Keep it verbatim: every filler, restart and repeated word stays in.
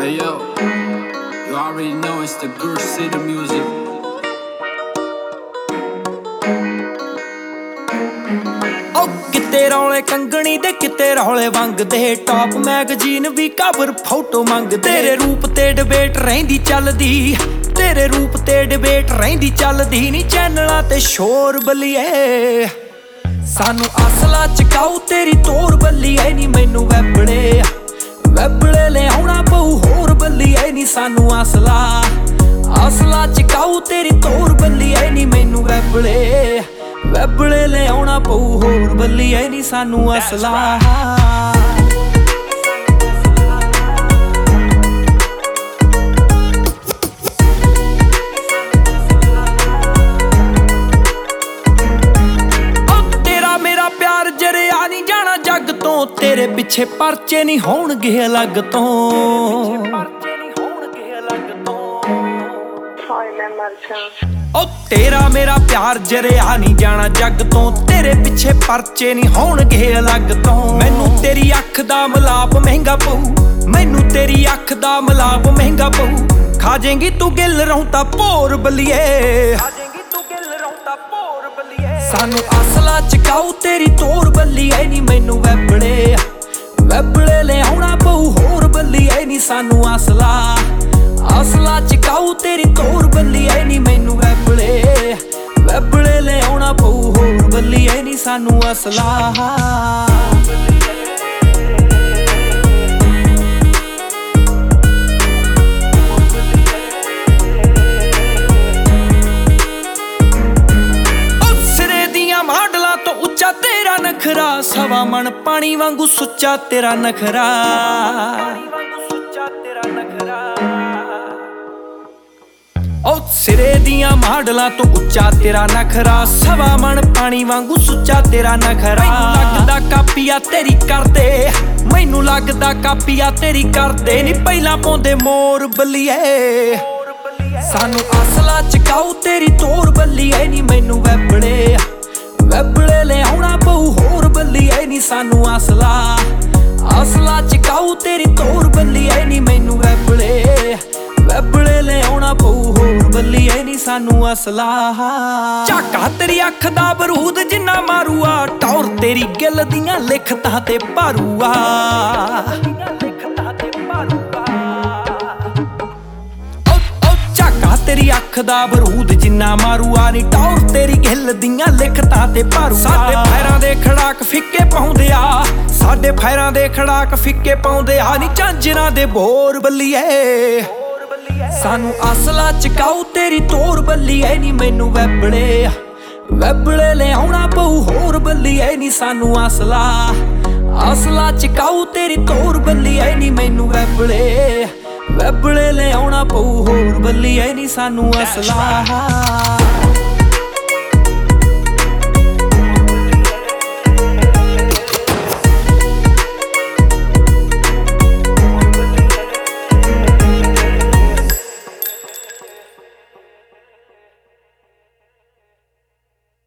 Hey yo, you already know it's the Guru City music. ਓ ਕਿਤੇ ਰੌਲੇ ਕੰਗਣੀ ਦੇ ਕਿਤੇ ਰੌਲੇ ਵੰਗਦੇ ਟੌਪ ਮੈਗਜ਼ੀਨ ਵੀ ਕਵਰ ਫੋਟੋ ਮੰਗਦੇ ਤੇਰੇ ਰੂਪ ਤੇ ਡਿਬੇਟ ਰਹਿੰਦੀ ਚੱਲਦੀ ਤੇਰੇ ਰੂਪ ਤੇ ਡਿਬੇਟ ਰਹਿੰਦੀ ਚੱਲਦੀ ਨੀ ਚੈਨਲਾਂ ਤੇ ਸ਼ੋਰ ਬੱਲੀਏ ਸਾਨੂੰ ਅਸਲਾ ਚਕਾਉ ਤੇਰੀ ਤੋਰ ਬੱਲੀਏ ਨੀ ਮੈਨੂੰ ਵੈਬੜੇ ਵੈਬੜੇ ਲਿਆਉਣਾ ਪਊ ਹੋਰ ਬੱਲੀਏ ਨੀ ਸਾਨੂੰ ਅਸਲਾ ਅਸਲਾ ਚਕਾਉ ਤੇਰੀ ਤੋਰ ਬੱਲੀਏ ਨੀ ਮੈਨੂੰ ਵੈਬੜੇ ਵੈਬੜੇ ਲਿਆਉਣਾ ਪਊ ਹੋਰ ਬੱਲੀਏ ਨੀ ਸਾਨੂੰ ਅਸਲਾ ਜੱਗ ਤੋਂ ਤੇਰੇ ਪਿੱਛੇ ਪਰਚੇ ਨਹੀਂ ਹੋਣਗੇ ਅਲੱਗ ਤੋਂ ਓ ਤੇਰਾ ਮੇਰਾ ਪਿਆਰ ਜਰਿਆ ਨਹੀਂ ਜਾਣਾ ਜੱਗ ਤੋਂ ਤੇਰੇ ਪਿੱਛੇ ਪਰਚੇ ਨਹੀਂ ਹੋਣਗੇ ਅਲੱਗ ਤੋਂ ਮੈਨੂੰ ਤੇਰੀ ਅੱਖ ਦਾ ਮਲਾਪ ਮਹਿੰਗਾ ਪਊ ਮੈਨੂੰ ਤੇਰੀ ਅੱਖ ਦਾ ਮਲਾਪ ਮਹਿੰਗਾ ਪਊ ਖਾ ਜਾਏਂਗੀ ਤੂੰ ਗਿੱਲ ਰੌਂਤਾ ਭੋਰ ਬੱਲੀਏ ਸਾਨੂੰ ਅਸਲਾ ਚਕਾਉ ਤੇਰੀ ਤੋਰ ਬੱਲੀਏ ਨੀ ਮੈਨੂੰ ਵੈਬੜੇ ਵੈਬੜੇ ਲਿਆਉਣਾ ਪਊ ਹੋਰ ਬੱਲੀਏ ਨੀ ਸਾਨੂੰ ਅਸਲਾ ਅਸਲਾ ਚਕਾਉ ਤੇਰੀ ਤੋਰ ਬੱਲੀਏ ਨੀ ਮੈਨੂੰ ਵੈਬੜੇ ਵੈਬੜੇ ਲਿਆਉਣਾ ਪਊ ਹੋਰ ਬੱਲੀਏ ਨੀ ਸਾਨੂੰ ਅਸਲਾ ਨਖਰਾ ਸਵਾ ਮਣ ਪਾਣੀ ਵਾਂਗੂ ਸੁੱਚਾ ਤੇਰਾ ਨਖਰਾ ਓ ਸਿਰੇ ਦੀਆਂ ਮਾਡਲਾਂ ਤੋਂ ਉੱਚਾ ਤੇਰਾ ਨਖਰਾ ਸਵਾ ਮਣ ਪਾਣੀ ਵਾਂਗੂ ਸੁੱਚਾ ਤੇਰਾ ਨਖਰਾ ਮੈਨੂੰ ਲੱਗਦਾ ਕਾਪੀਆ ਤੇਰੀ ਕਰਦੇ ਮੈਨੂੰ ਲੱਗਦਾ ਕਾਪੀਆ ਤੇਰੀ ਕਰਦੇ ਨੀ ਪਹਿਲਾਂ ਪਾਉਂਦੇ ਮੋਰ ਬੱਲੀਏ ਸਾਨੂੰ ਅਸਲਾ ਚਕਾਉ ਤੇਰੀ ਤੋਰ ਬੱਲੀਏ ਨੀ ਮੈਨੂੰ ਵੈਬੜੇ ਵੈਬੜੇ ਲਿਆਉਣਾ ਪਊ ਹੋਰ ਬੱਲੀਏ ਨੀ ਸਾਨੂੰ ਅਸਲਾ ਅਸਲਾ ਚਕਾਉ ਤੇਰੀ ਤੋਰ ਬੱਲੀਏ ਨੀ ਮੈਨੂੰ ਵੈਬੜੇ ਵੈਬੜੇ ਲਿਆਉਣਾ ਪਊ ਹੋਰ ਬੱਲੀਏ ਨੀ ਸਾਨੂੰ ਅਸਲਾ ਝਾਕਾ ਤੇਰੀ ਅੱਖ ਦਾ ਬਰੂਦ ਜਿੰਨਾ ਮਾਰੂਆ ਟੌਰ ਤੇਰੀ ਗਿੱਲ ਦੀਆਂ ਲਿਖਤਾਂ ਤੇ ਭਾਰੂਆ ਤੇਰੀ ਅੱਖ ਦਾ ਬਰੂਦ ਜਿੰਨਾ ਮਾਰੂਆ ਨੀ ਟੌਰ ਤੇਰੀ ਗਿੱਲ ਦੀਆਂ ਲਿਖਤਾਂ ਤੇ ਭਾਰੂ ਸਾਡੇ ਫੈਰਾਂ ਦੇ ਖੜਾਕ ਫਿੱਕੇ ਪਾਉਂਦੇ ਆ ਸਾਡੇ ਫੈਰਾਂ ਦੇ ਖੜਾਕ ਫਿੱਕੇ ਪਾਉਂਦੇ ਆ ਨੀ ਝਾਂਜਰਾਂ ਦੇ ਬੋਰ ਬੱਲੀਏ ਸਾਨੂੰ ਅਸਲਾ ਚਕਾਉ ਤੇਰੀ ਤੋਰ ਬੱਲੀਏ ਨੀ ਮੈਨੂੰ ਵੈਬੜੇ ਵੈਬੜੇ ਲਿਆਉਣਾ ਪਊ ਹੋਰ ਬੱਲੀਏ ਨੀ ਸਾਨੂੰ ਅਸਲਾ ਅਸਲਾ ਚਕਾਉ ਤੇਰੀ ਤੋਰ ਬੱਲੀਏ ਨੀ ਮੈਨੂੰ ਵੈਬੜੇ ਵੈਬੜੇ ਲਿਆਉਣਾ ਪਊ ਹੋਰ ਬੱਲੀਏ ਨੀ ਸਾਨੂੰ ਅਸਲਾ